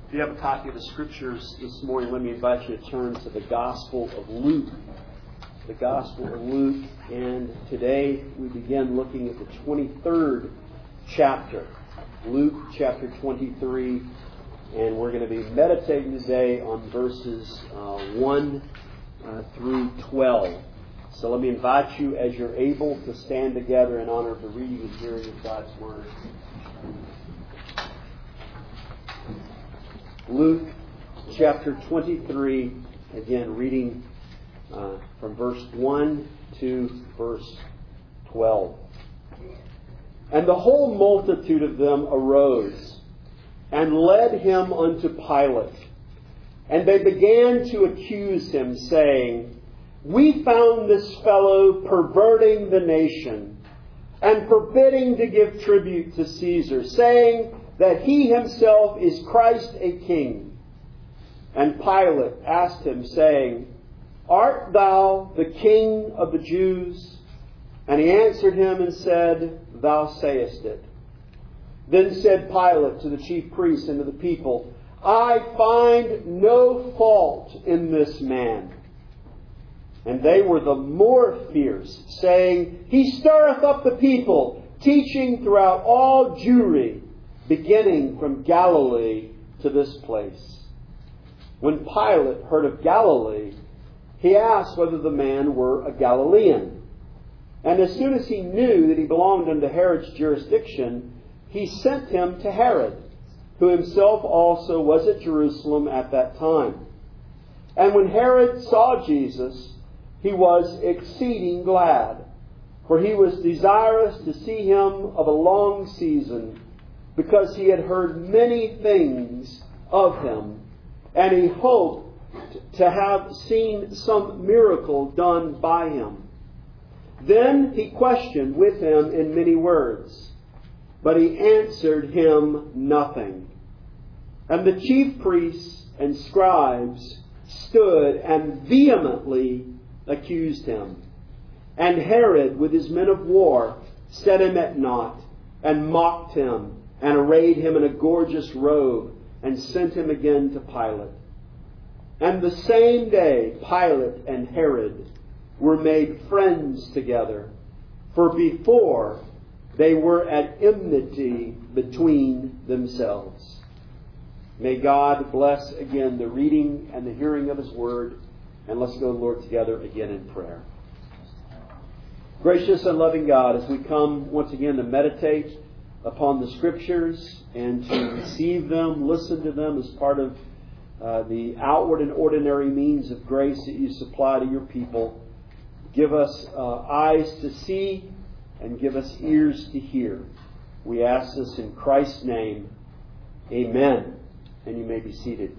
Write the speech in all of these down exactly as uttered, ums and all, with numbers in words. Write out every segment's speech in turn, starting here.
If you have a copy of the Scriptures this morning, let me invite you to turn to the Gospel of Luke. The Gospel of Luke. And today we begin looking at the twenty-third chapter. Luke chapter twenty-three. And we're going to be meditating today on verses uh, one uh, through twelve. So let me invite you, as you're able, to stand together in honor of the reading and hearing of God's Word. Luke chapter twenty-three, again reading uh, from verse one to verse twelve. And the whole multitude of them arose and led him unto Pilate. And they began to accuse him, saying, We found this fellow perverting the nation and forbidding to give tribute to Caesar, saying that he himself is Christ a king. And Pilate asked him, saying, Art thou the king of the Jews? And he answered him and said, Thou sayest it. Then said Pilate to the chief priests and to the people, I find no fault in this man. And they were the more fierce, saying, He stirreth up the people, teaching throughout all Jewry, beginning from Galilee to this place. When Pilate heard of Galilee, he asked whether the man were a Galilean. And as soon as he knew that he belonged unto Herod's jurisdiction, he sent him to Herod, who himself also was at Jerusalem at that time. And when Herod saw Jesus, he was exceeding glad, for he was desirous to see him of a long season, because he had heard many things of him, and he hoped to have seen some miracle done by him. Then he questioned with him in many words, but he answered him nothing. And the chief priests and scribes stood and vehemently accused him. And Herod, with his men of war, set him at naught, and mocked him, and arrayed him in a gorgeous robe, and sent him again to Pilate. And the same day Pilate and Herod were made friends together, for before they were at enmity between themselves. May God bless again the reading and the hearing of His Word. And let's go, Lord, together again in prayer. Gracious and loving God, as we come once again to meditate upon the Scriptures and to receive them, listen to them as part of uh, the outward and ordinary means of grace that you supply to your people, give us uh, eyes to see and give us ears to hear. We ask this in Christ's name. Amen. And you may be seated.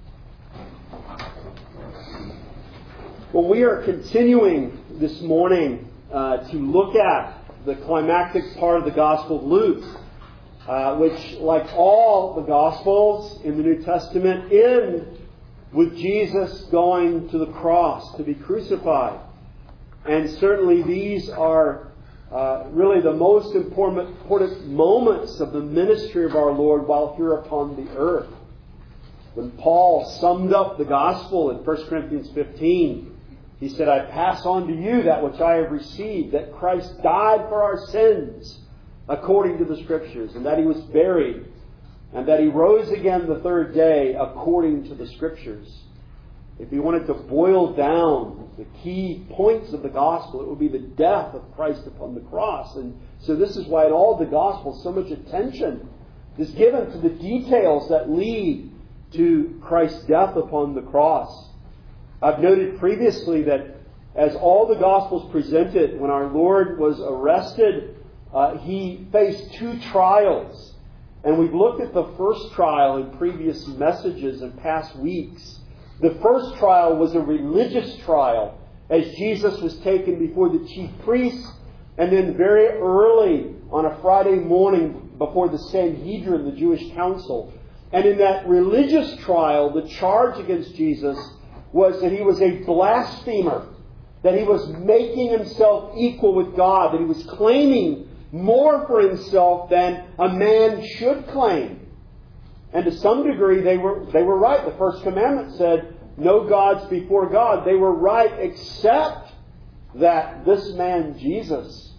Well, we are continuing this morning uh, to look at the climactic part of the Gospel of Luke, uh, which, like all the Gospels in the New Testament, end with Jesus going to the cross to be crucified. And certainly these are uh, really the most important, important moments of the ministry of our Lord while here upon the earth. When Paul summed up the Gospel in First Corinthians fifteen, he said, I pass on to you that which I have received, that Christ died for our sins according to the Scriptures, and that He was buried, and that He rose again the third day according to the Scriptures. If you wanted to boil down the key points of the Gospel, it would be the death of Christ upon the cross. And so this is why in all the Gospels so much attention is given to the details that lead to Christ's death upon the cross. I've noted previously that as all the Gospels presented, when our Lord was arrested, uh, He faced two trials. And we've looked at the first trial in previous messages in past weeks. The first trial was a religious trial, as Jesus was taken before the chief priests, and then very early on a Friday morning before the Sanhedrin, the Jewish council. And in that religious trial, the charge against Jesus was that He was a blasphemer, that He was making Himself equal with God, that He was claiming more for Himself than a man should claim. And to some degree, they were they were right. The first commandment said, no gods before God. They were right, except that this man, Jesus,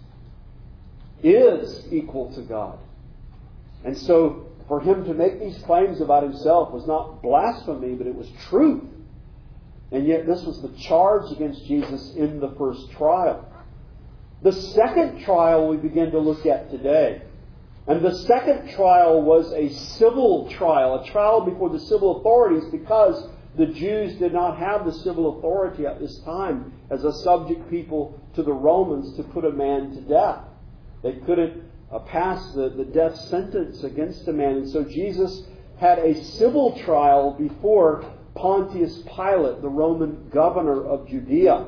is equal to God. And so, for him to make these claims about himself was not blasphemy, but it was truth. And yet this was the charge against Jesus in the first trial. The second trial we begin to look at today. And the second trial was a civil trial, a trial before the civil authorities, because the Jews did not have the civil authority at this time as a subject people to the Romans to put a man to death. They couldn't uh, pass the, the death sentence against a man. And so Jesus had a civil trial before Pontius Pilate, the Roman governor of Judea.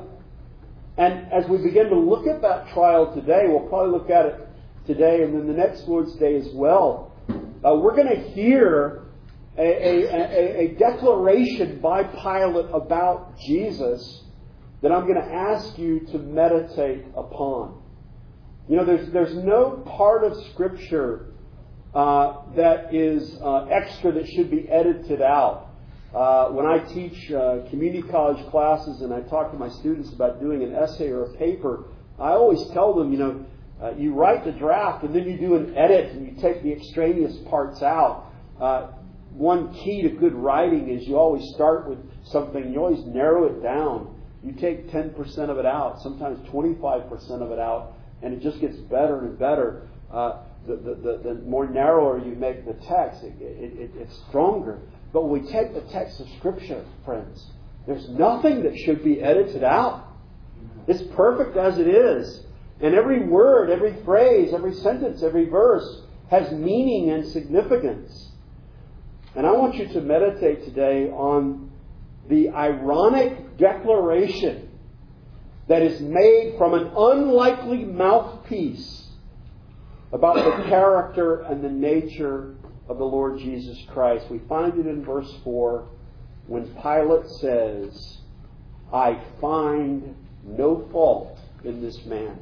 And as we begin to look at that trial today, we'll probably look at it today and then the next Lord's Day as well. Uh, we're going to hear a, a, a, a declaration by Pilate about Jesus that I'm going to ask you to meditate upon. You know, there's there's no part of Scripture uh, that is uh, extra that should be edited out. Uh, when I teach uh, community college classes and I talk to my students about doing an essay or a paper, I always tell them, you know, uh, you write the draft and then you do an edit and you take the extraneous parts out. Uh, one key to good writing is you always start with something, you always narrow it down. You take ten percent of it out, sometimes twenty-five percent of it out, and it just gets better and better. Uh, the, the, the, the more narrower you make the text, it, it, it, it's stronger. But when we take the text of Scripture, friends, there's nothing that should be edited out. It's perfect as it is. And every word, every phrase, every sentence, every verse has meaning and significance. And I want you to meditate today on the ironic declaration that is made from an unlikely mouthpiece about the character and the nature of the Lord Jesus Christ. We find it in verse four when Pilate says, I find no fault in this man.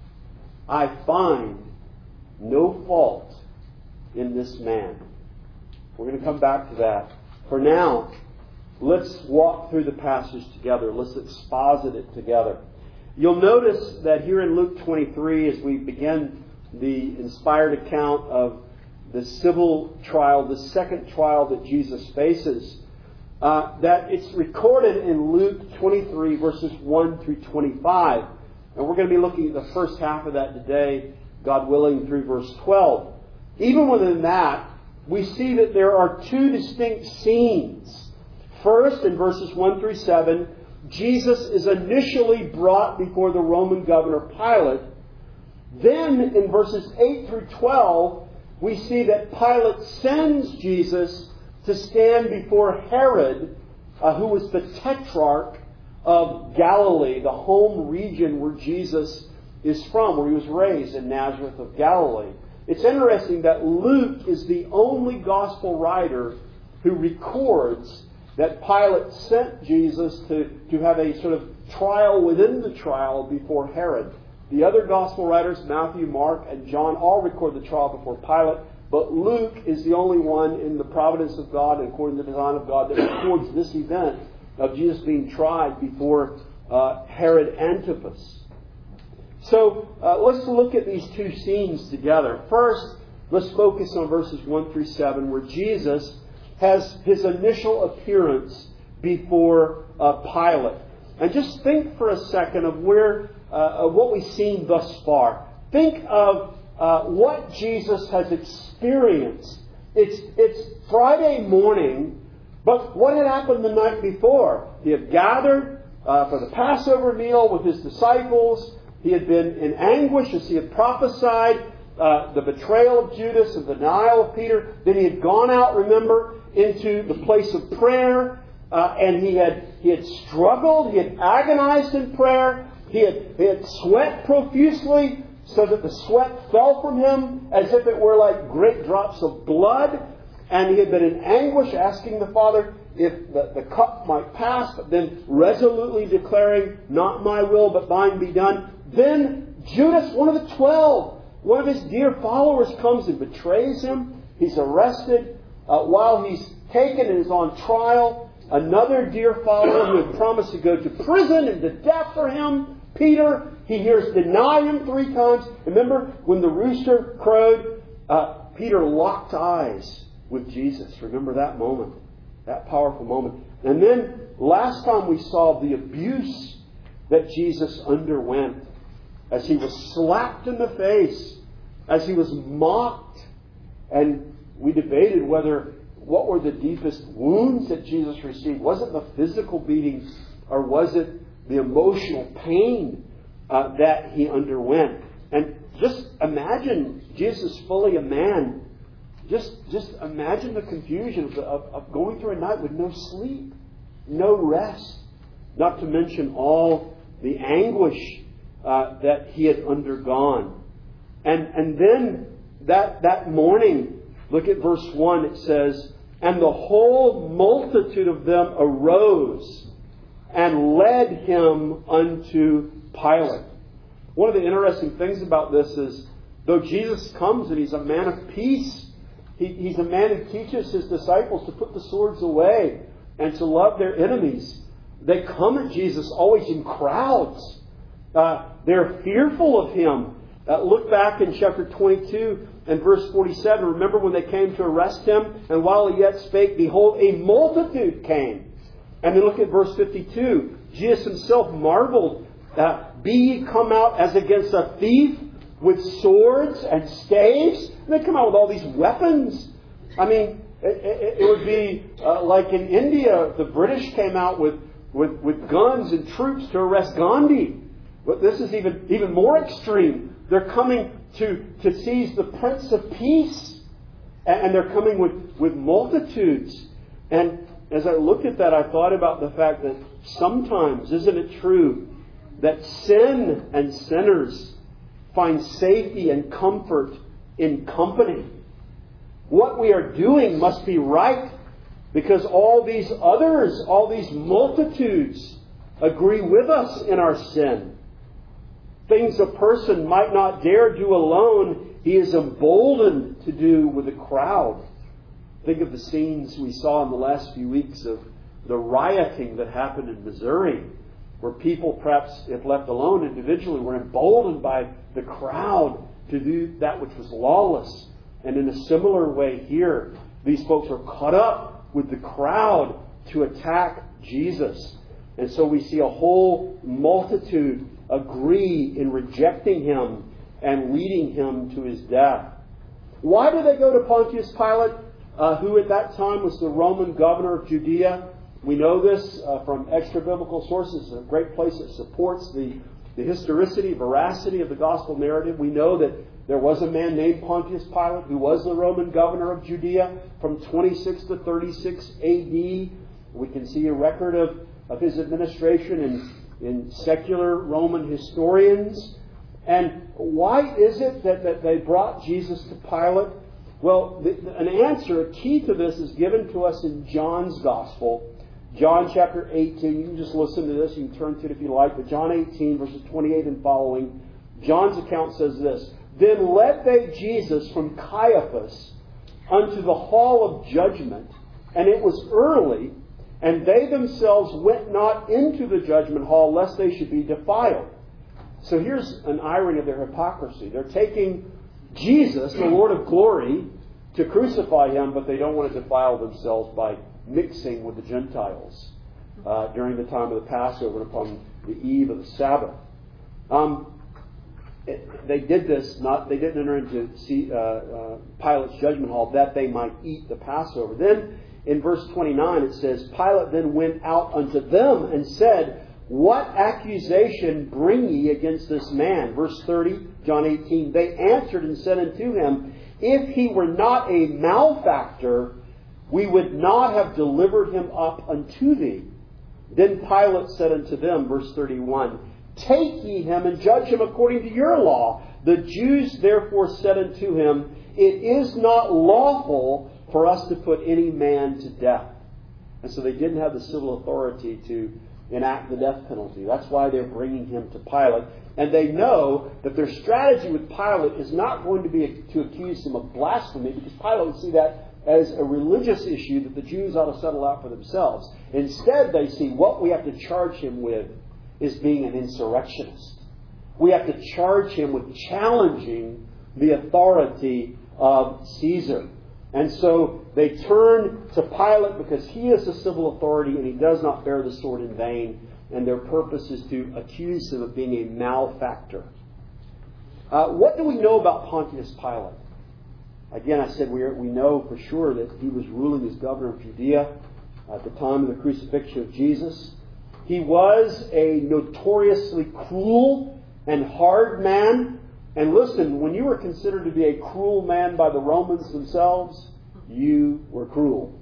I find no fault in this man. We're going to come back to that. For now, let's walk through the passage together. Let's exposit it together. You'll notice that here in Luke twenty-three, as we begin the inspired account of the civil trial, the second trial that Jesus faces, uh, that it's recorded in Luke twenty-three, verses one through twenty-five. And we're going to be looking at the first half of that today, God willing, through verse twelve. Even within that, we see that there are two distinct scenes. First, in verses one through seven, Jesus is initially brought before the Roman governor Pilate. Then, in verses eight through twelve, we see that Pilate sends Jesus to stand before Herod, uh, who was the tetrarch of Galilee, the home region where Jesus is from, where he was raised in Nazareth of Galilee. It's interesting that Luke is the only gospel writer who records that Pilate sent Jesus to, to have a sort of trial within the trial before Herod. The other gospel writers, Matthew, Mark, and John, all record the trial before Pilate. But Luke is the only one in the providence of God and according to the design of God that records this event of Jesus being tried before uh, Herod Antipas. So uh, let's look at these two scenes together. First, let's focus on verses one through seven, where Jesus has his initial appearance before uh, Pilate. And just think for a second of where uh, of what we've seen thus far. Think of uh, what Jesus has experienced. It's it's Friday morning, but what had happened the night before? He had gathered uh, for the Passover meal with his disciples. He had been in anguish as he had prophesied uh, the betrayal of Judas and the denial of Peter. Then he had gone out, remember, into the place of prayer, uh, and he had he had struggled. He had agonized in prayer. He had, he had sweat profusely, so that the sweat fell from him as if it were like great drops of blood. And he had been in anguish, asking the Father if the, the cup might pass, but then resolutely declaring, not my will, but thine be done. Then Judas, one of the twelve, one of his dear followers, comes and betrays him. He's arrested. uh, while he's taken and is on trial, another dear follower who had promised to go to prison and to death for him, Peter, he hears deny him three times. Remember when the rooster crowed, uh, Peter locked eyes with Jesus. Remember that moment, that powerful moment. And then last time we saw the abuse that Jesus underwent as he was slapped in the face, as he was mocked. And we debated whether what were the deepest wounds that Jesus received. Was it the physical beating or was it the emotional pain uh, that he underwent? And just imagine Jesus fully a man. Just, just imagine the confusion of, the, of, of going through a night with no sleep, no rest, not to mention all the anguish uh, that he had undergone. And, and then that, that morning, look at verse one, it says, "And the whole multitude of them arose and led him unto Pilate." One of the interesting things about this is, though Jesus comes and he's a man of peace, he, he's a man who teaches his disciples to put the swords away and to love their enemies. They come at Jesus always in crowds. Uh, they're fearful of him. Uh, look back in chapter twenty-two and verse forty-seven. Remember when they came to arrest him, and while he yet spake, behold, a multitude came. And then look at verse fifty-two. Jesus himself marveled, uh, "Be ye come out as against a thief with swords and staves?" And they come out with all these weapons. I mean, it, it, it would be uh, like in India, the British came out with, with, with guns and troops to arrest Gandhi. But this is even, even more extreme. They're coming to, to seize the Prince of Peace. And, and they're coming with, with multitudes. And as I looked at that, I thought about the fact that sometimes, isn't it true, that sin and sinners find safety and comfort in company? What we are doing must be right because all these others, all these multitudes agree with us in our sin. Things a person might not dare do alone, he is emboldened to do with a crowd. Think of the scenes we saw in the last few weeks of the rioting that happened in Missouri, where people, perhaps if left alone individually, were emboldened by the crowd to do that which was lawless. And in a similar way here, these folks are caught up with the crowd to attack Jesus. And so we see a whole multitude agree in rejecting him and leading him to his death. Why did they go to Pontius Pilate, uh, who at that time was the Roman governor of Judea? We know this uh, from extra-biblical sources, a great place that supports the, the historicity, veracity of the gospel narrative. We know that there was a man named Pontius Pilate who was the Roman governor of Judea from twenty-six to thirty-six A D. We can see a record of, of his administration in, in secular Roman historians. And why is it that, that they brought Jesus to Pilate? Well, the, an answer, a key to this is given to us in John's Gospel. John chapter eighteen, you can just listen to this, you can turn to it if you like, but John eighteen, verses twenty-eight and following, John's account says this: "Then led they Jesus from Caiaphas unto the hall of judgment, and it was early, and they themselves went not into the judgment hall, lest they should be defiled." So here's an irony of their hypocrisy. They're taking Jesus, the Lord of glory, to crucify him, but they don't want to defile themselves by mixing with the Gentiles uh, during the time of the Passover upon the eve of the Sabbath. Um, it, they did this, not they didn't enter into see, uh, uh, Pilate's judgment hall that they might eat the Passover. Then in verse twenty-nine it says, "Pilate then went out unto them and said, What accusation bring ye against this man?" Verse thirty, John eighteen, "They answered and said unto him, If he were not a malefactor, we would not have delivered him up unto thee. Then Pilate said unto them," verse thirty-one, "Take ye him and judge him according to your law." The Jews therefore said unto him, "It is not lawful for us to put any man to death." And so they didn't have the civil authority to enact the death penalty. That's why they're bringing him to Pilate. And they know that their strategy with Pilate is not going to be to accuse him of blasphemy, because Pilate would see that as a religious issue that the Jews ought to settle out for themselves. Instead, they see what we have to charge him with is being an insurrectionist. We have to charge him with challenging the authority of Caesar. And so they turn to Pilate because he is the civil authority and he does not bear the sword in vain. And their purpose is to accuse him of being a malefactor. Uh, what do we know about Pontius Pilate? Again, I said we, are, we know for sure that he was ruling as governor of Judea at the time of the crucifixion of Jesus. He was a notoriously cruel and hard man. And listen, when you were considered to be a cruel man by the Romans themselves, you were cruel.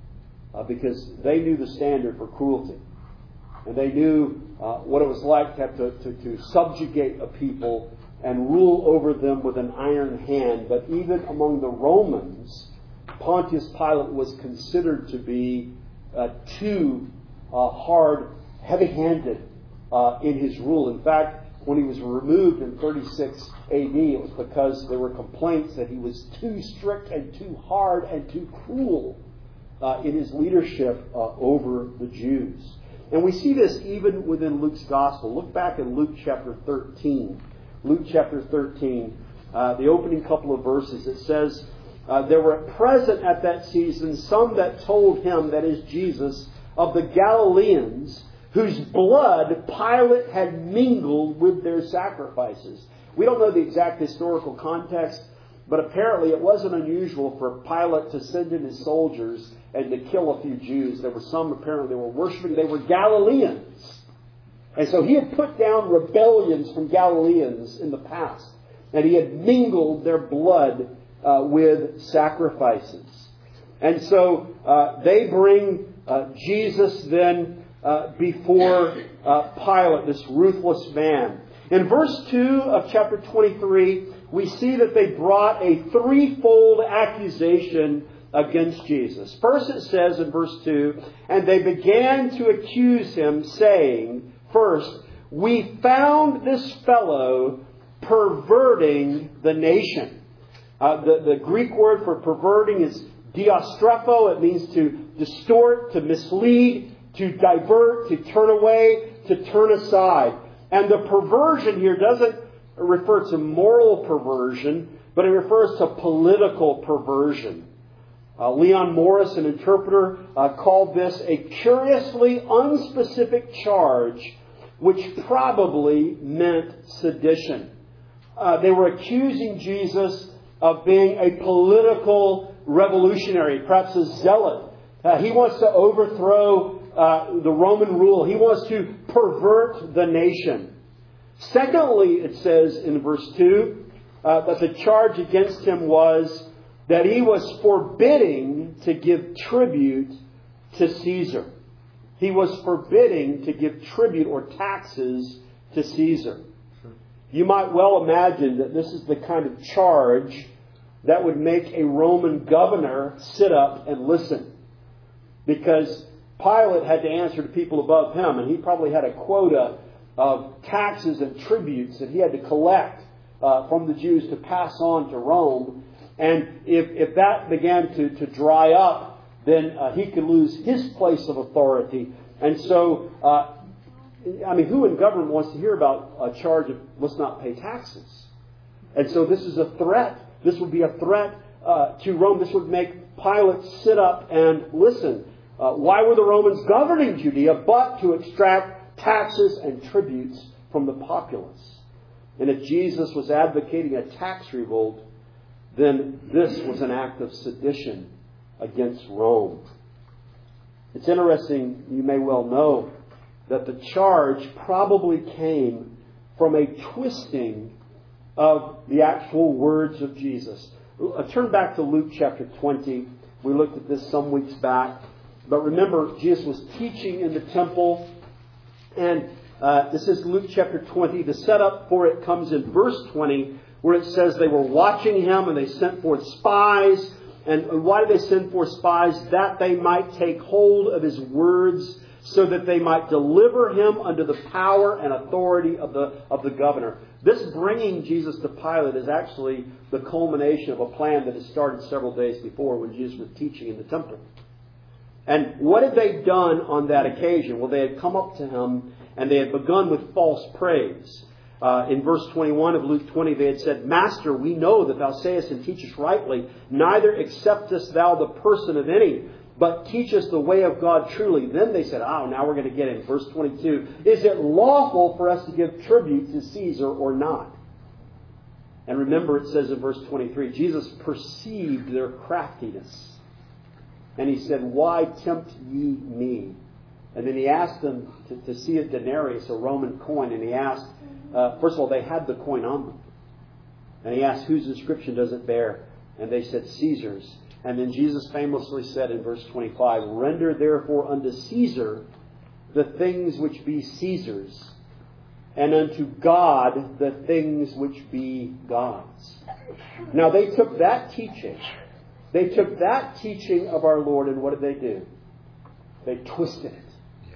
Uh, because they knew the standard for cruelty. And they knew uh, what it was like to have to, to, to subjugate a people and rule over them with an iron hand. But even among the Romans, Pontius Pilate was considered to be uh, too uh, hard, heavy-handed uh, in his rule. In fact, when he was removed in thirty-six A D, it was because there were complaints that he was too strict and too hard and too cruel uh, in his leadership uh, over the Jews. And we see this even within Luke's Gospel. Look back in Luke chapter thirteen. Luke chapter thirteen, uh, the opening couple of verses. It says, uh, there were present at that season some that told him, that is Jesus, of the Galileans, whose blood Pilate had mingled with their sacrifices. We don't know the exact historical context, but apparently it wasn't unusual for Pilate to send in his soldiers and to kill a few Jews. There were some apparently they were worshiping. They were Galileans. And so he had put down rebellions from Galileans in the past. And he had mingled their blood uh, with sacrifices. And so uh, they bring uh, Jesus then uh, before uh, Pilate, this ruthless man. In verse two of chapter twenty-three, we see that they brought a threefold accusation against Jesus. First it says in verse two, and they began to accuse him, saying, first, we found this fellow perverting the nation. Uh, the, the Greek word for perverting is diastrepho. It means to distort, to mislead, to divert, to turn away, to turn aside. And the perversion here doesn't refer to moral perversion, but it refers to political perversion. Uh, Leon Morris, an interpreter, uh, called this a curiously unspecific charge, which probably meant sedition. Uh, they were accusing Jesus of being a political revolutionary, perhaps a zealot. Uh, he wants to overthrow uh, the Roman rule. He wants to pervert the nation. Secondly, it says in verse two uh, that the charge against him was that he was forbidding to give tribute to Caesar. He was forbidding to give tribute or taxes to Caesar. You might well imagine that this is the kind of charge that would make a Roman governor sit up and listen. Because Pilate had to answer to people above him, and he probably had a quota of taxes and tributes that he had to collect uh, from the Jews to pass on to Rome. And if, if that began to, to dry up, then uh, he could lose his place of authority. And so, uh, I mean, who in government wants to hear about a charge of let's not pay taxes? And so this is a threat. This would be a threat uh, to Rome. This would make Pilate sit up and listen. Uh, why were the Romans governing Judea but to extract taxes and tributes from the populace? And if Jesus was advocating a tax revolt, then this was an act of sedition against Rome. It's interesting, you may well know, that the charge probably came from a twisting of the actual words of Jesus. Turn back to Luke chapter twenty. We looked at this some weeks back. But remember, Jesus was teaching in the temple. And uh, this is Luke chapter twenty. The setup for it comes in verse twenty, where it says they were watching him and they sent forth spies. And why did they send forth spies? That they might take hold of his words so that they might deliver him under the power and authority of the, of the governor. This bringing Jesus to Pilate is actually the culmination of a plan that had started several days before when Jesus was teaching in the temple. And what had they done on that occasion? Well, they had come up to him and they had begun with false praise. Uh, in verse twenty-one of Luke twenty, they had said, Master, we know that thou sayest and teachest rightly, neither acceptest thou the person of any, but teach us the way of God truly. Then they said, oh, now we're going to get in. Verse twenty-two, is it lawful for us to give tribute to Caesar or not? And remember, it says in verse twenty-three, Jesus perceived their craftiness. And he said, why tempt ye me? And then he asked them to, to see a denarius, a Roman coin. And he asked, uh, first of all, they had the coin on them. And he asked, whose inscription does it bear? And they said, Caesar's. And then Jesus famously said in verse twenty-five, render therefore unto Caesar the things which be Caesar's, and unto God the things which be God's. Now they took that teaching. They took that teaching of our Lord, and what did they do? They twisted it. Yeah.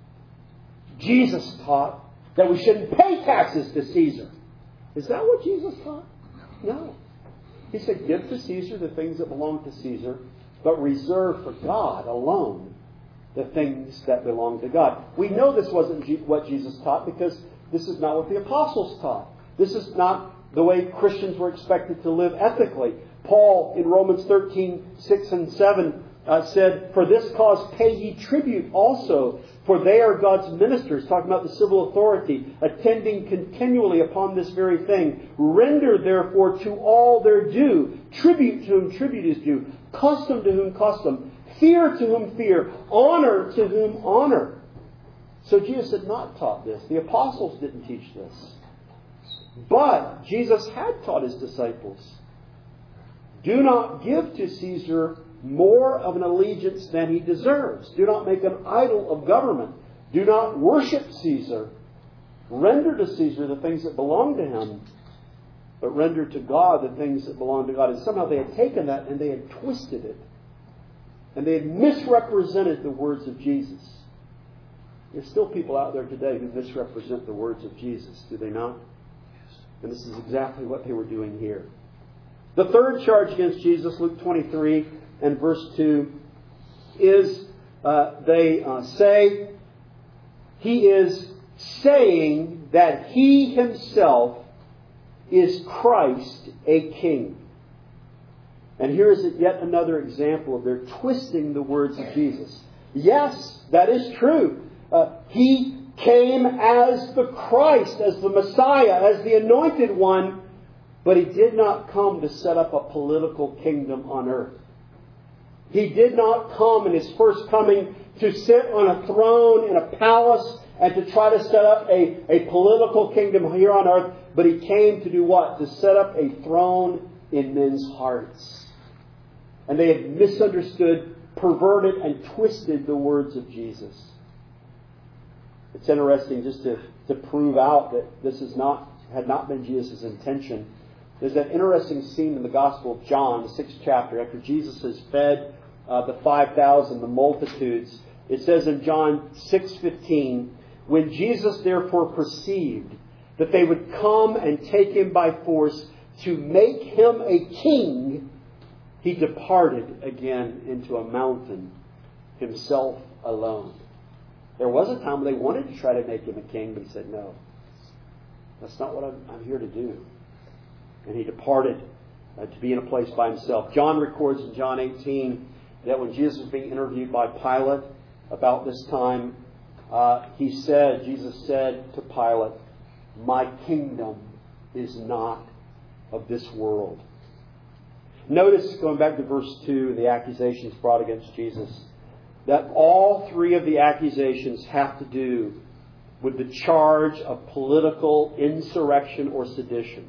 Jesus taught that we shouldn't pay taxes to Caesar. Is that what Jesus taught? No. He said, give to Caesar the things that belong to Caesar, but reserve for God alone the things that belong to God. We know this wasn't what Jesus taught because this is not what the apostles taught. This is not the way Christians were expected to live ethically. Paul in Romans thirteen, six and seven uh, said, for this cause pay ye tribute also, for they are God's ministers, talking about the civil authority, attending continually upon this very thing. Render therefore to all their due, tribute to whom tribute is due, custom to whom custom, fear to whom fear, honor to whom honor. So Jesus had not taught this. The apostles didn't teach this. But Jesus had taught his disciples, do not give to Caesar more of an allegiance than he deserves. Do not make an idol of government. Do not worship Caesar. Render to Caesar the things that belong to him, but render to God the things that belong to God. And somehow they had taken that and they had twisted it. And they had misrepresented the words of Jesus. There's still people out there today who misrepresent the words of Jesus, do they not? And this is exactly what they were doing here. The third charge against Jesus, Luke twenty-three and verse two, is uh, they uh, say he is saying that he himself is Christ, a king. And here is yet another example of their twisting the words of Jesus. Yes, that is true. Uh, he came as the Christ, as the Messiah, as the anointed one, but he did not come to set up a political kingdom on earth. He did not come in his first coming to sit on a throne in a palace and to try to set up a, a political kingdom here on earth, but he came to do what? To set up a throne in men's hearts. And they had misunderstood, perverted, and twisted the words of Jesus. It's interesting just to, to prove out that this is not had not been Jesus' intention. There's that interesting scene in the Gospel of John, the sixth chapter, after Jesus has fed uh, the five thousand, the multitudes. It says in John six fifteen, when Jesus therefore perceived that they would come and take him by force to make him a king, he departed again into a mountain, himself alone. There was a time when they wanted to try to make him a king, but he said, no, that's not what I'm, I'm here to do. And he departed uh, to be in a place by himself. John records in John eighteen that when Jesus was being interviewed by Pilate about this time, uh, he said, Jesus said to Pilate, my kingdom is not of this world. Notice, going back to verse two, the accusations brought against Jesus, that all three of the accusations have to do with the charge of political insurrection or sedition.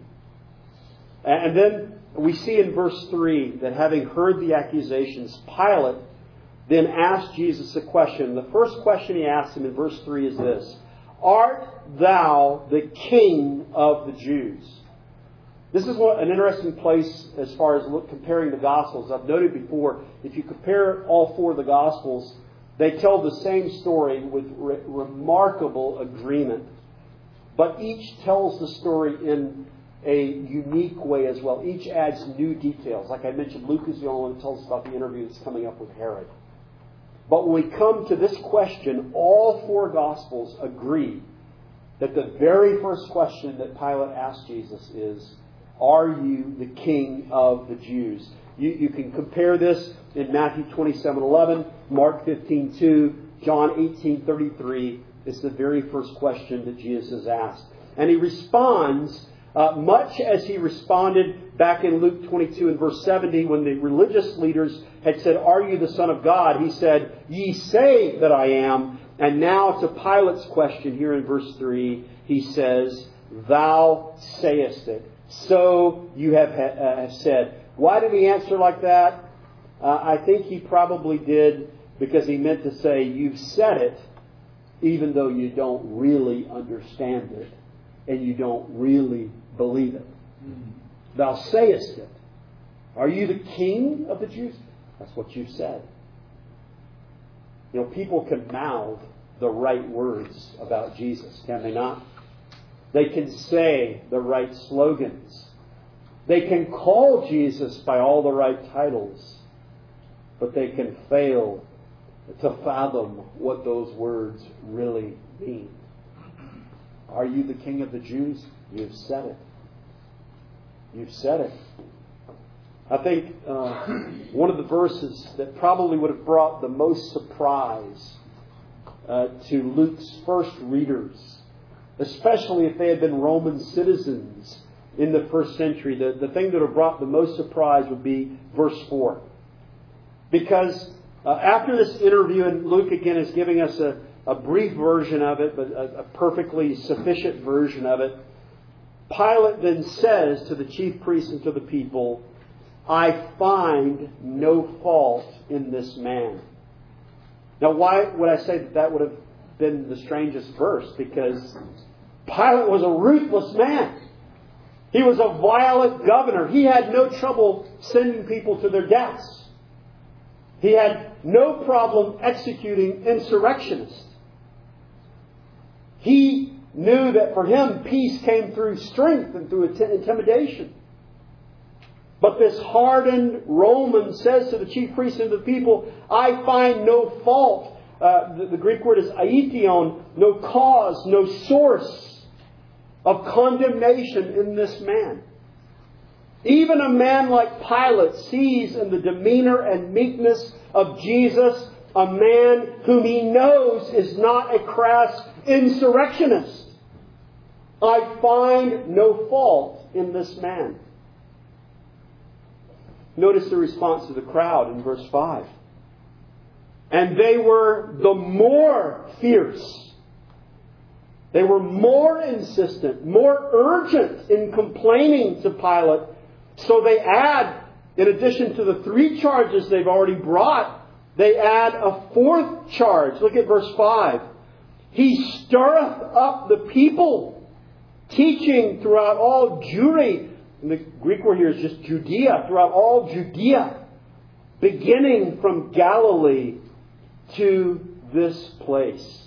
And then we see in verse three that having heard the accusations, Pilate then asked Jesus a question. The first question he asked him in verse three is this: art thou the King of the Jews? This is what an interesting place as far as look, comparing the Gospels. I've noted before, if you compare all four of the Gospels, They tell the same story with re- remarkable agreement. But each tells the story in a unique way as well. Each adds new details. Like I mentioned, Luke is the only one who tells us about the interview that's coming up with Herod. But when we come to this question, all four Gospels agree that the very first question that Pilate asked Jesus is, "Are you the King of the Jews?" You, you can compare this in Matthew twenty-seven eleven, Mark fifteen two, John eighteen thirty-three. It's the very first question that Jesus is asked. And he responds uh, much as he responded back in Luke twenty-two and verse seventy when the religious leaders had said, "Are you the Son of God?" He said, "Ye say that I am." And now to Pilate's question here in verse three, he says, "Thou sayest it. So you have uh, said." Why did he answer like that? Uh, I think he probably did because he meant to say, "You've said it, even though you don't really understand it and you don't really believe it. Mm-hmm. Thou sayest it. Are you the King of the Jews?" That's what you said. You know, people can mouth the right words about Jesus, can they not? They can say the right slogans. They can call Jesus by all the right titles. But they can fail to fathom what those words really mean. Are you the King of the Jews? You've said it. You've said it. I think uh, one of the verses that probably would have brought the most surprise uh, to Luke's first readers, especially if they had been Roman citizens in the first century, the, the thing that would have brought the most surprise would be verse four. Because uh, after this interview, and Luke again is giving us a, a brief version of it, but a, a perfectly sufficient version of it, Pilate then says to the chief priests and to the people, "I find no fault in this man." Now, why would I say that that would have been the strangest verse? Because Pilate was a ruthless man. He was a violent governor. He had no trouble sending people to their deaths. He had no problem executing insurrectionists. He knew that for him, peace came through strength and through intimidation. But this hardened Roman says to the chief priests and the people, "I find no fault." Uh, the, the Greek word is aition, no cause, no source of condemnation in this man. Even a man like Pilate sees in the demeanor and meekness of Jesus a man whom he knows is not a crass insurrectionist. "I find no fault in this man." Notice the response of the crowd in verse five. "And they were the more fierce." They were more insistent, more urgent in complaining to Pilate. So they add, in addition to the three charges they've already brought, they add a fourth charge. Look at verse five. "He stirreth up the people, teaching throughout all Jewry." And the Greek word here is just Judea, throughout all Judea, beginning from Galilee to this place.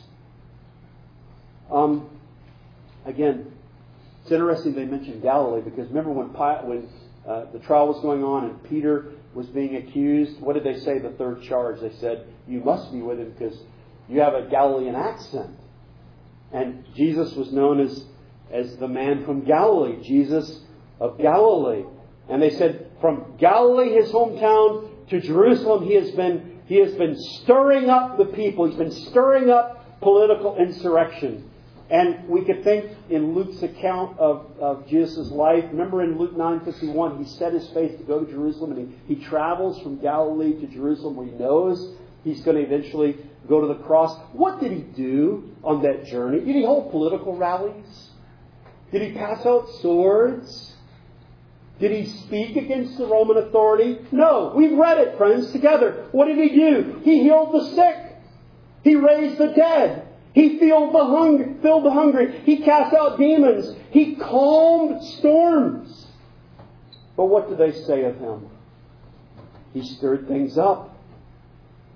Um, again, it's interesting they mentioned Galilee because remember when Pilate, when uh, the trial was going on and Peter was being accused, what did they say the third charge? They said, "You must be with him because you have a Galilean accent." And Jesus was known as, as the man from Galilee, Jesus of Galilee. And they said, from Galilee, his hometown, to Jerusalem, he has been he has been stirring up the people. He's been stirring up political insurrection. And we could think in Luke's account of, of Jesus' life. Remember in Luke nine fifty-one, he set his face to go to Jerusalem. And he, he travels from Galilee to Jerusalem where he knows he's going to eventually go to the cross. What did he do on that journey? Did he hold political rallies? Did he pass out swords? Did he speak against the Roman authority? No. We've read it, friends, together. What did he do? He healed the sick. He raised the dead. He filled the hungry, filled the hungry. He cast out demons. He calmed storms. But what do they say of him? He stirred things up.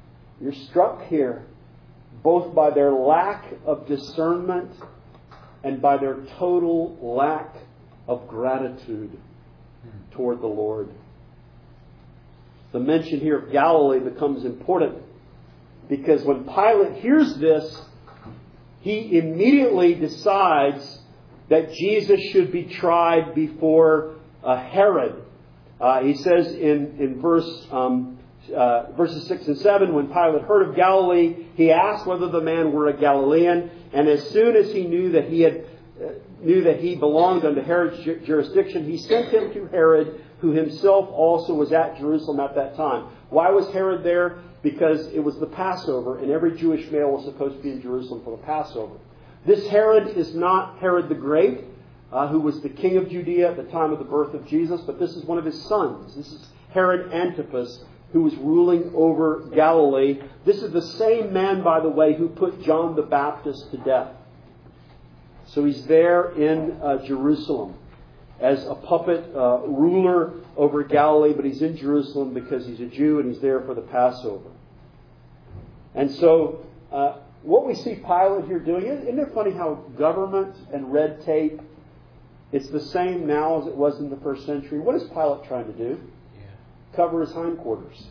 You're struck here both by their lack of discernment and by their total lack of gratitude toward the Lord. The mention here of Galilee becomes important because when Pilate hears this, he immediately decides that Jesus should be tried before uh, Herod. Uh, he says in, in verse um, uh, verses six and seven, when Pilate heard of Galilee, he asked whether the man were a Galilean, and as soon as he knew that he had uh, knew that he belonged unto Herod's ju- jurisdiction, he sent him to Herod, who himself also was at Jerusalem at that time. Why was Herod there? Because it was the Passover, and every Jewish male was supposed to be in Jerusalem for the Passover. This Herod is not Herod the Great, uh, who was the king of Judea at the time of the birth of Jesus, but this is one of his sons. This is Herod Antipas, who was ruling over Galilee. This is the same man, by the way, who put John the Baptist to death. So he's there in uh, Jerusalem as a puppet uh, ruler over Galilee, but he's in Jerusalem because he's a Jew and he's there for the Passover. And so uh, what we see Pilate here doing, isn't it funny how government and red tape, it's the same now as it was in the first century. What is Pilate trying to do? Yeah. Cover his hindquarters.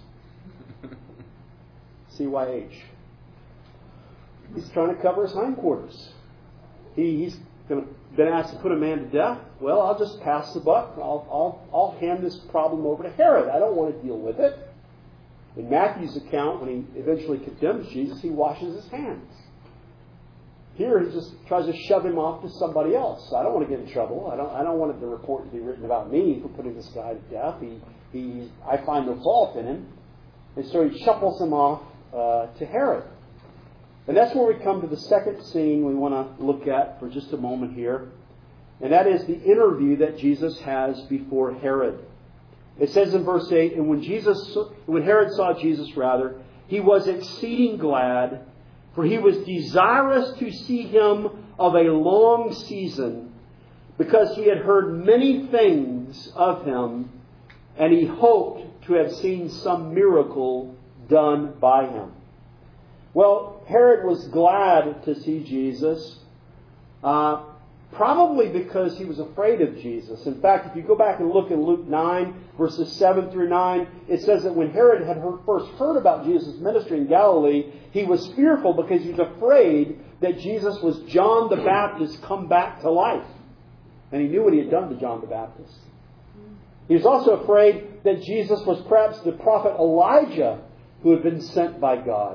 C Y H. He's trying to cover his hindquarters. He, he's gonna, been asked to put a man to death. Well, I'll just pass the buck. I'll, I'll, I'll hand this problem over to Herod. I don't want to deal with it. In Matthew's account, when he eventually condemns Jesus, he washes his hands. Here, he just tries to shove him off to somebody else. I don't want to get in trouble. I don't. I don't want the report to be written about me for putting this guy to death. He, he. I find no fault in him, and so he shuffles him off uh, to Herod. And that's where we come to the second scene we want to look at for just a moment here, and that is the interview that Jesus has before Herod. It says in verse eight, and when Jesus, when Herod saw Jesus, rather, he was exceeding glad, for he was desirous to see him of a long season, because he had heard many things of him, and he hoped to have seen some miracle done by him. Well, Herod was glad to see Jesus, uh, probably because he was afraid of Jesus. In fact, if you go back and look in Luke nine, verses seven through nine, it says that when Herod had heard, first heard about Jesus' ministry in Galilee, he was fearful because he was afraid that Jesus was John the Baptist come back to life. And he knew what he had done to John the Baptist. He was also afraid that Jesus was perhaps the prophet Elijah who had been sent by God.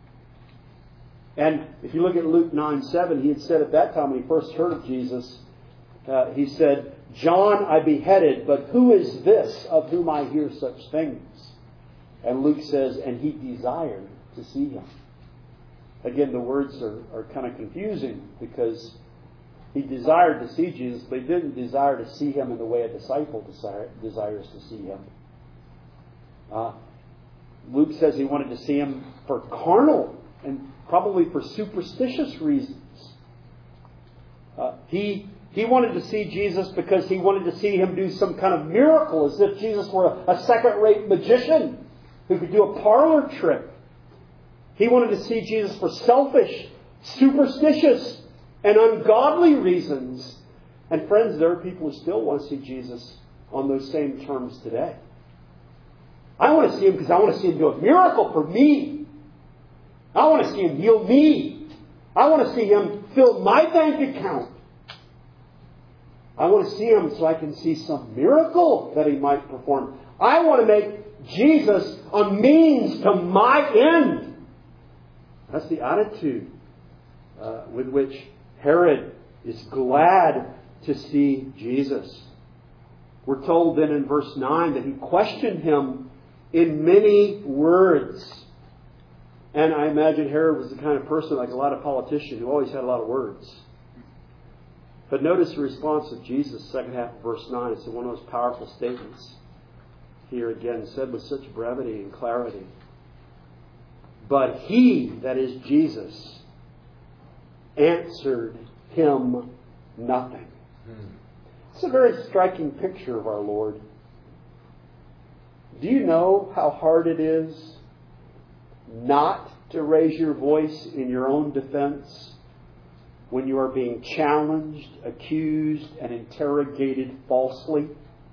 And if you look at Luke nine seven, he had said at that time when he first heard of Jesus, uh, he said, John I beheaded, but who is this of whom I hear such things? And Luke says, and he desired to see him. Again, the words are, are kind of confusing because he desired to see Jesus, but he didn't desire to see him in the way a disciple desire, desires to see him. Uh, Luke says he wanted to see him for carnal and probably for superstitious reasons. Uh, he he wanted to see Jesus because he wanted to see him do some kind of miracle, as if Jesus were a, a second-rate magician who could do a parlor trick. He wanted to see Jesus for selfish, superstitious, and ungodly reasons. And friends, there are people who still want to see Jesus on those same terms today. I want to see him because I want to see him do a miracle for me. I want to see him heal me. I want to see him fill my bank account. I want to see him so I can see some miracle that he might perform. I want to make Jesus a means to my end. That's the attitude uh, with which Herod is glad to see Jesus. We're told then in verse nine that he questioned him in many words. And I imagine Herod was the kind of person, like a lot of politicians, who always had a lot of words. But notice the response of Jesus, second half of verse nine. It's one of those powerful statements. Here again, said with such brevity and clarity. But he, that is Jesus, answered him nothing. It's a very striking picture of our Lord. Do you know how hard it is not to raise your voice in your own defense when you are being challenged, accused, and interrogated falsely?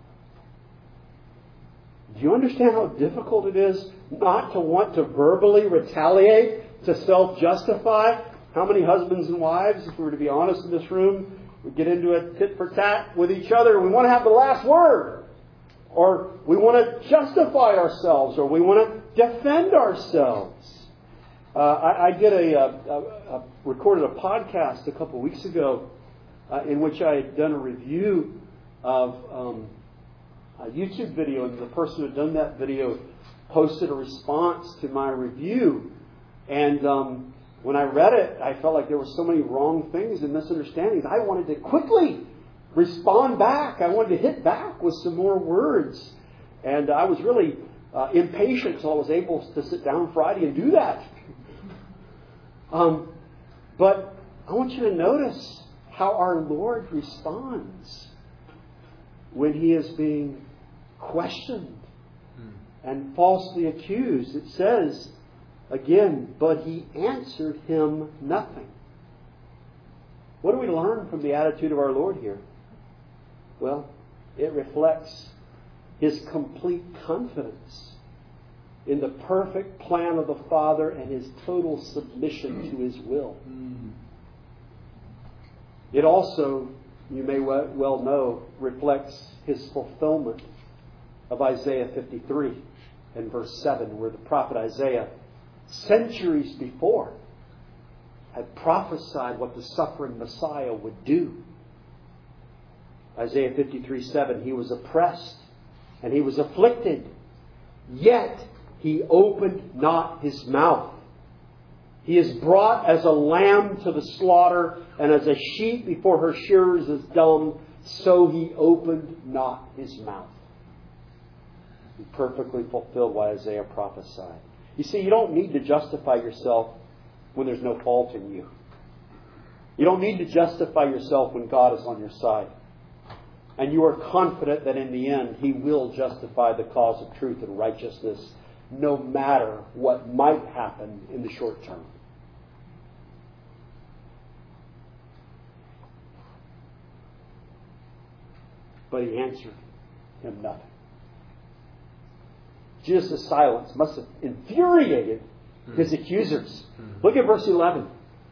Do you understand how difficult it is not to want to verbally retaliate, to self-justify? How many husbands and wives, if we were to be honest in this room, we get into a tit for tat with each other. We want to have the last word. Or we want to justify ourselves. Or we want to defend ourselves. Uh, I, I did a, a, a recorded a podcast a couple of weeks ago uh, in which I had done a review of um, a YouTube video. And the person who had done that video posted a response to my review. And um, when I read it, I felt like there were so many wrong things and misunderstandings. I wanted to quickly respond back. I wanted to hit back with some more words. And I was really uh, impatient until I was able to sit down Friday and do that. Um, but I want you to notice how our Lord responds when He is being questioned and falsely accused. It says, again, but He answered him nothing. What do we learn from the attitude of our Lord here? Well, it reflects His complete confidence in the perfect plan of the Father and His total submission to His will. It also, you may well know, reflects His fulfillment of Isaiah fifty-three and verse seven, where the prophet Isaiah, centuries before, had prophesied what the suffering Messiah would do. Isaiah fifty-three seven, He was oppressed and He was afflicted, yet He opened not His mouth. He is brought as a lamb to the slaughter, and as a sheep before her shearers is dumb, so He opened not His mouth. He perfectly fulfilled what Isaiah prophesied. You see, you don't need to justify yourself when there's no fault in you. You don't need to justify yourself when God is on your side. And you are confident that in the end He will justify the cause of truth and righteousness, no matter what might happen in the short term. But He answered him nothing. Jesus' silence must have infuriated His accusers. Look at verse eleven.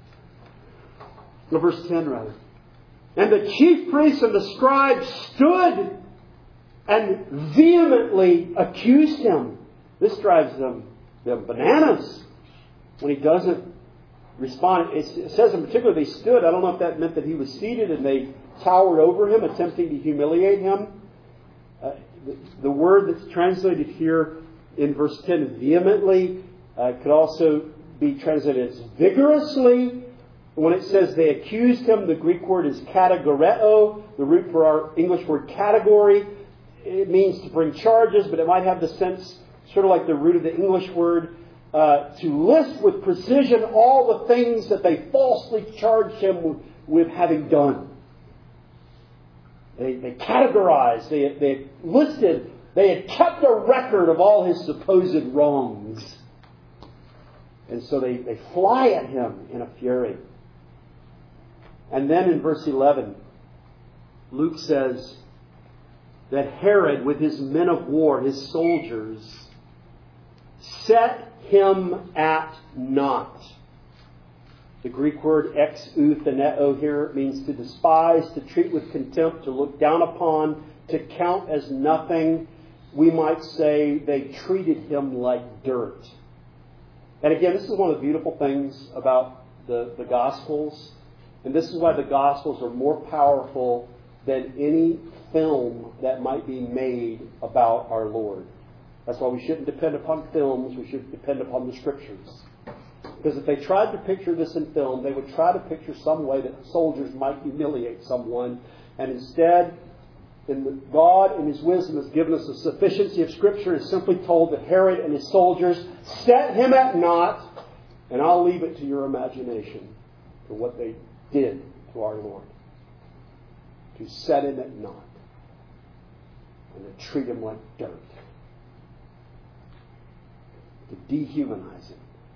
Or verse ten, rather. And the chief priests and the scribes stood and vehemently accused Him. This drives them, them bananas when He doesn't respond. It says in particular they stood. I don't know if that meant that He was seated and they towered over Him, attempting to humiliate Him. Uh, the, the word that's translated here in verse ten, vehemently, uh, could also be translated as vigorously. When it says they accused Him, the Greek word is kategoreo, the root for our English word category. It means to bring charges, but it might have the sense, sort of like the root of the English word, uh, to list with precision all the things that they falsely charged Him with, with having done. They, they categorized, they, they listed, they had kept a record of all His supposed wrongs. And so they, they fly at Him in a fury. And then in verse eleven, Luke says that Herod, with his men of war, his soldiers, set Him at naught. The Greek word exoutheneo here means to despise, to treat with contempt, to look down upon, to count as nothing. We might say they treated Him like dirt. And again, this is one of the beautiful things about the, the Gospels. And this is why the Gospels are more powerful than any film that might be made about our Lord. That's why we shouldn't depend upon films. We should depend upon the Scriptures. Because if they tried to picture this in film, they would try to picture some way that soldiers might humiliate someone. And instead, in the, God in His wisdom has given us a sufficiency of Scripture and simply told that Herod and his soldiers set Him at naught. And I'll leave it to your imagination for what they did to our Lord. To set Him at naught. And to treat Him like dirt. To dehumanize Him.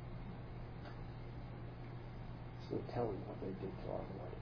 no telling what they did to our Lord.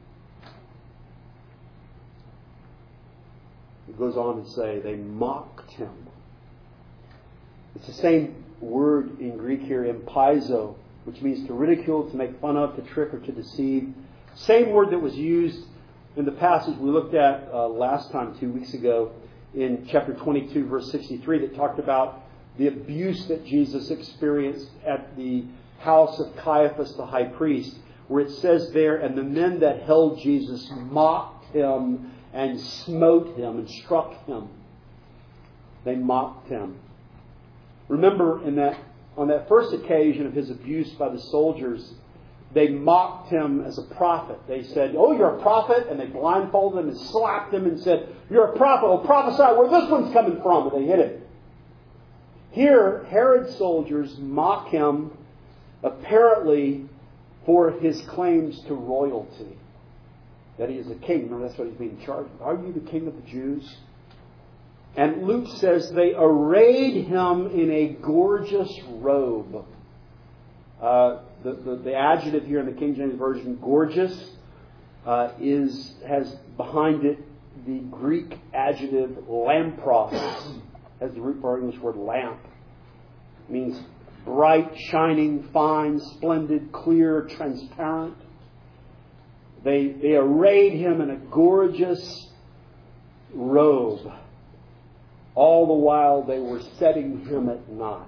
It goes on to say they mocked him. It's the same word in Greek here, empaizo, which means to ridicule, to make fun of, to trick, or to deceive. Same word that was used in the passage we looked at uh, last time, two weeks ago, in chapter twenty-two, verse sixty-three, that talked about the abuse that Jesus experienced at the house of Caiaphas the high priest, where it says there, and the men that held Jesus mocked him and smote him and struck him. They mocked him. Remember, in that on that first occasion of his abuse by the soldiers, they mocked him as a prophet. They said, "Oh, you're a prophet," and they blindfolded him and slapped him and said, "You're a prophet. Oh, prophesy where this one's coming from." And they hit him. Here, Herod's soldiers mock him apparently for his claims to royalty, that he is a king. Remember, that's what he's being charged with. Are you the king of the Jews? And Luke says they arrayed him in a gorgeous robe. Uh, the, the, the adjective here in the King James Version, gorgeous, uh, is has behind it the Greek adjective lampros, has the root for our English word lamp. It means bright, shining, fine, splendid, clear, transparent. They, they arrayed him in a gorgeous robe. All the while they were setting him at naught.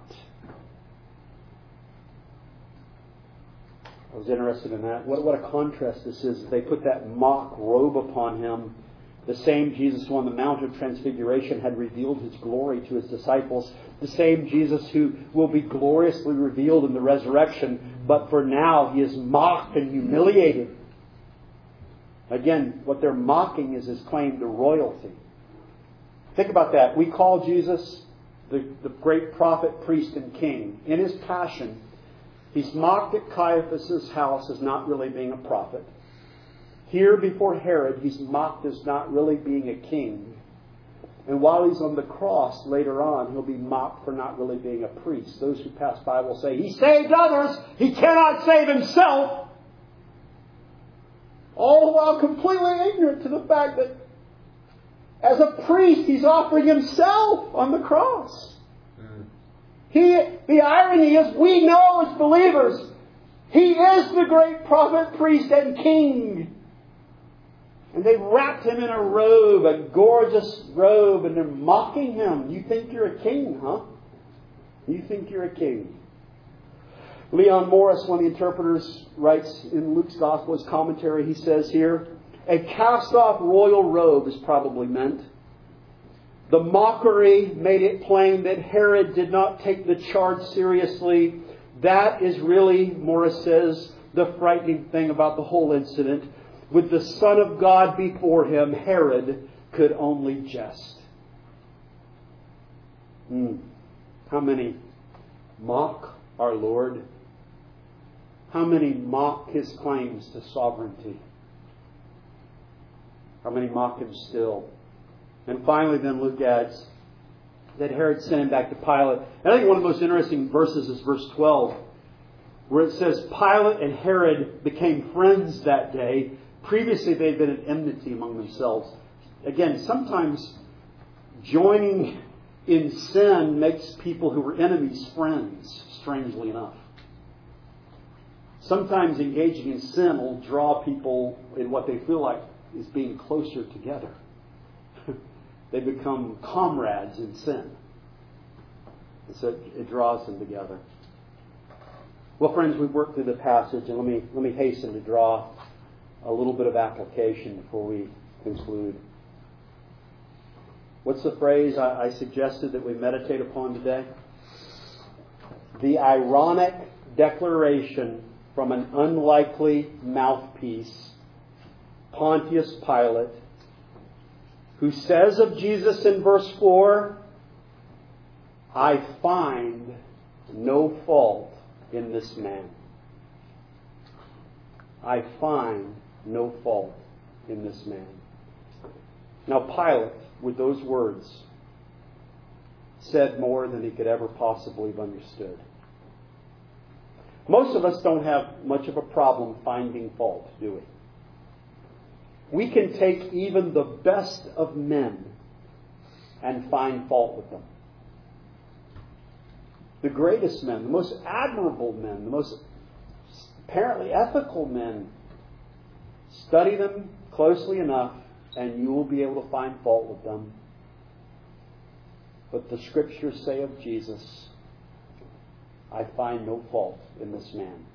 I was interested in that. What, what a contrast this is. They put that mock robe upon him. The same Jesus who on the Mount of Transfiguration had revealed his glory to his disciples. The same Jesus who will be gloriously revealed in the resurrection. But for now he is mocked and humiliated. Again, what they're mocking is his claim to royalty. Think about that. We call Jesus the, the great prophet, priest, and king. In his passion, he's mocked at Caiaphas' house as not really being a prophet. Here before Herod, he's mocked as not really being a king. And while he's on the cross later on, he'll be mocked for not really being a priest. Those who pass by will say, "He saved others, he cannot save himself." All the while completely ignorant to the fact that as a priest, he's offering himself on the cross. Mm. He, the irony is, we know as believers, he is the great prophet, priest, and king. And they've wrapped him in a robe, a gorgeous robe, and they're mocking him. You think you're a king, huh? You think you're a king. Leon Morris, one of the interpreters, writes in Luke's Gospel, his commentary, he says here, a cast-off royal robe is probably meant. The mockery made it plain that Herod did not take the charge seriously. That is really, Morris says, the frightening thing about the whole incident. With the Son of God before him, Herod could only jest. Mm. How many mock our Lord? How many mock his claims to sovereignty? How many mock him still? And finally then Luke adds that Herod sent him back to Pilate. And I think one of the most interesting verses is verse twelve, where it says Pilate and Herod became friends that day. Previously they had been at enmity among themselves. Again, sometimes joining in sin makes people who were enemies friends, strangely enough. Sometimes engaging in sin will draw people in what they feel like is being closer together. They become comrades in sin. And so it draws them together. Well, friends, we've worked through the passage, and let me let me hasten to draw a little bit of application before we conclude. What's the phrase I, I suggested that we meditate upon today? The ironic declaration from an unlikely mouthpiece, Pontius Pilate, who says of Jesus in verse four, I find no fault in this man. I find no fault in this man. Now Pilate, with those words, said more than he could ever possibly have understood. Most of us don't have much of a problem finding fault, do we? We can take even the best of men and find fault with them. The greatest men, the most admirable men, the most apparently ethical men, study them closely enough and you will be able to find fault with them. But the Scriptures say of Jesus, I find no fault in this man.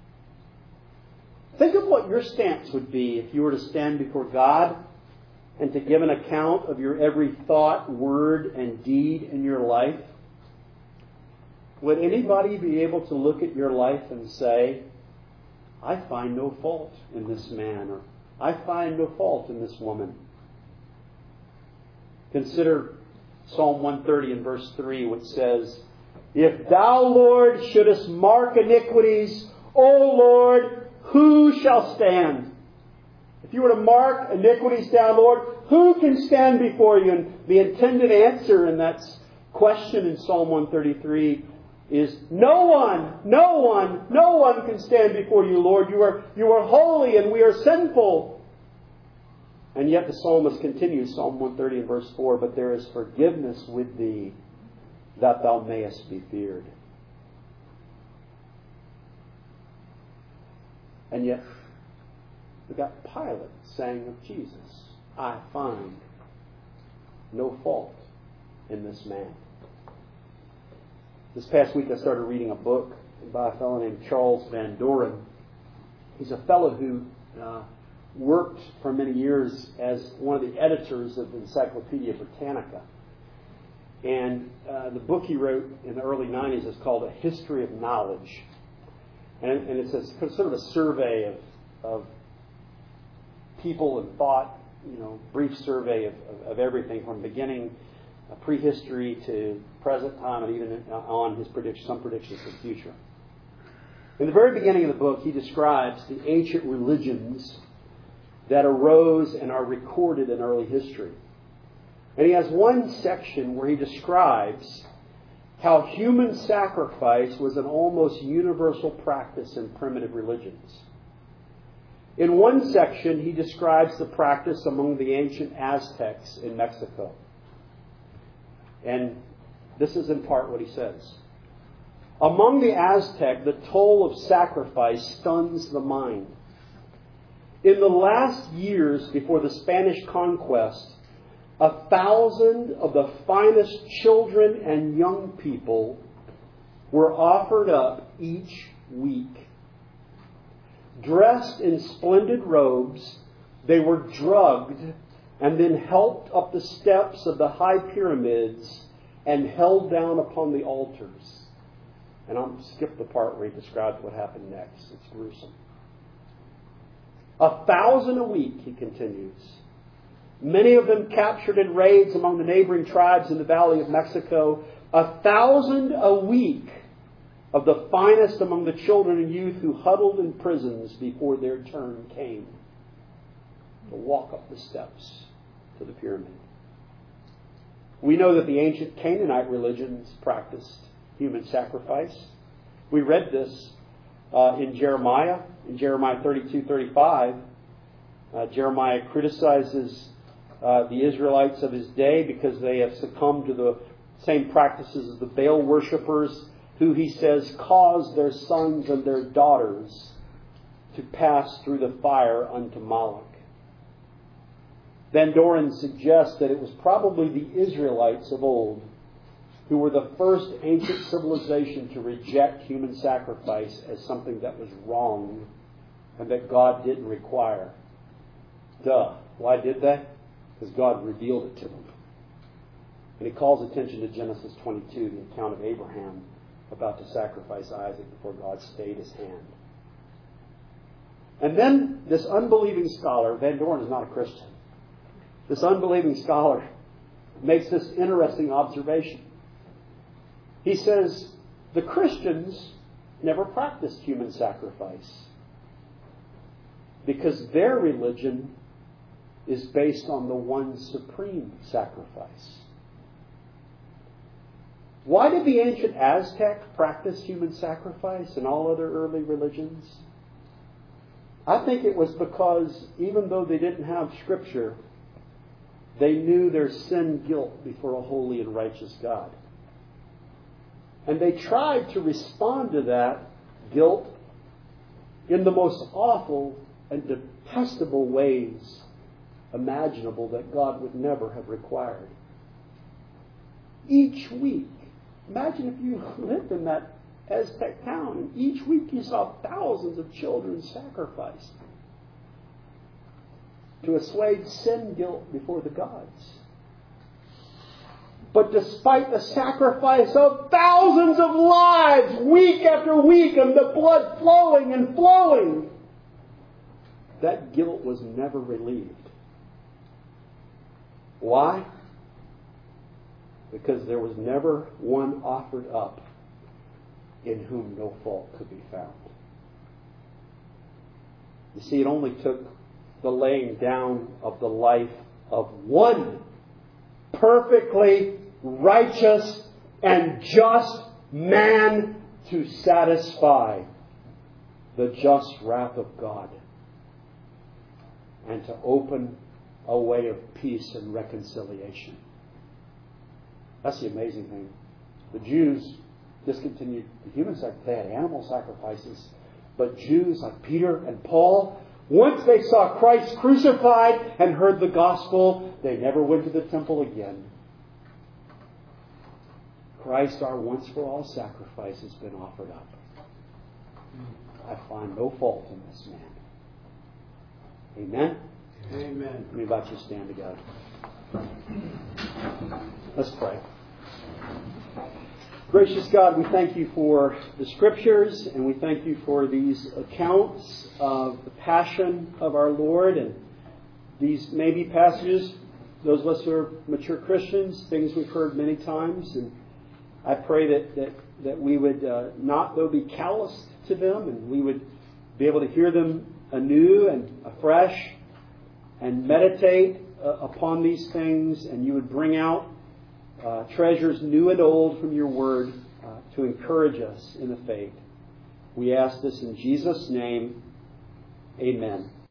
Think of what your stance would be if you were to stand before God and to give an account of your every thought, word, and deed in your life. Would anybody be able to look at your life and say, I find no fault in this man, or I find no fault in this woman? Consider Psalm one thirty and verse three, which says, If thou, Lord, shouldest mark iniquities, O Lord, who shall stand? If you were to mark iniquities down, Lord, who can stand before you? And the intended answer in that question in Psalm one thirty-three is no one, no one, no one can stand before you, Lord. You are, you are holy and we are sinful. And yet the psalmist continues, Psalm one thirty and verse four, But there is forgiveness with thee, that thou mayest be feared. And yet, we got Pilate saying of Jesus, I find no fault in this man. This past week I started reading a book by a fellow named Charles Van Doren. He's a fellow who uh, worked for many years as one of the editors of the Encyclopedia Britannica. And uh, the book he wrote in the early nineties is called A History of Knowledge. And, and it's a, sort of a survey of, of people and thought, you know, brief survey of, of, of everything from beginning, uh, prehistory to present time, and even on his prediction, some predictions for the future. In the very beginning of the book, he describes the ancient religions that arose and are recorded in early history. And he has one section where he describes how human sacrifice was an almost universal practice in primitive religions. In one section, he describes the practice among the ancient Aztecs in Mexico. And this is in part what he says. Among the Aztec, the toll of sacrifice stuns the mind. In the last years before the Spanish conquest, a thousand of the finest children and young people were offered up each week. Dressed in splendid robes, they were drugged and then helped up the steps of the high pyramids and held down upon the altars. And I'll skip the part where he describes what happened next. It's gruesome. A thousand a week, he continues. Many of them captured in raids among the neighboring tribes in the Valley of Mexico. A thousand a week of the finest among the children and youth who huddled in prisons before their turn came to walk up the steps to the pyramid. We know that the ancient Canaanite religions practiced human sacrifice. We read this uh, in Jeremiah, in Jeremiah thirty-two thirty-five. Uh, Jeremiah criticizes uh, the Israelites of his day because they have succumbed to the same practices as the Baal worshippers, who, he says, caused their sons and their daughters to pass through the fire unto Moloch. Van Doren suggests that it was probably the Israelites of old who were the first ancient civilization to reject human sacrifice as something that was wrong and that God didn't require. Duh. Why did they? Because God revealed it to them. And he calls attention to Genesis twenty-two, the account of Abraham about to sacrifice Isaac before God stayed his hand. And then this unbelieving scholar, Van Doren is not a Christian, this unbelieving scholar makes this interesting observation. He says, the Christians never practiced human sacrifice because their religion is based on the one supreme sacrifice. Why did the ancient Aztec practice human sacrifice and all other early religions? I think it was because even though they didn't have Scripture, they knew their sin guilt before a holy and righteous God. And they tried to respond to that guilt in the most awful and detestable ways imaginable that God would never have required. Each week, imagine if you lived in that Aztec town, and each week you saw thousands of children sacrificed to assuage sin guilt before the gods. But despite the sacrifice of thousands of lives, week after week, and the blood flowing and flowing, that guilt was never relieved. Why? Because there was never one offered up in whom no fault could be found. You see, it only took the laying down of the life of one perfectly righteous and just man to satisfy the just wrath of God and to open a way of peace and reconciliation. That's the amazing thing. The Jews discontinued the human sacrifice. They had animal sacrifices. But Jews like Peter and Paul, once they saw Christ crucified and heard the gospel, they never went to the temple again. Christ, our once-for-all sacrifice, has been offered up. I find no fault in this man. Amen? Amen. Let me invite you to stand together. Let's pray. Gracious God, we thank you for the Scriptures, and we thank you for these accounts of the passion of our Lord, and these maybe passages, those of us who are mature Christians, things we've heard many times, and I pray that, that, that we would uh, not, though, be calloused to them, and we would be able to hear them anew and afresh and meditate uh, upon these things, and you would bring out uh, treasures new and old from your word uh, to encourage us in the faith. We ask this in Jesus' name. Amen.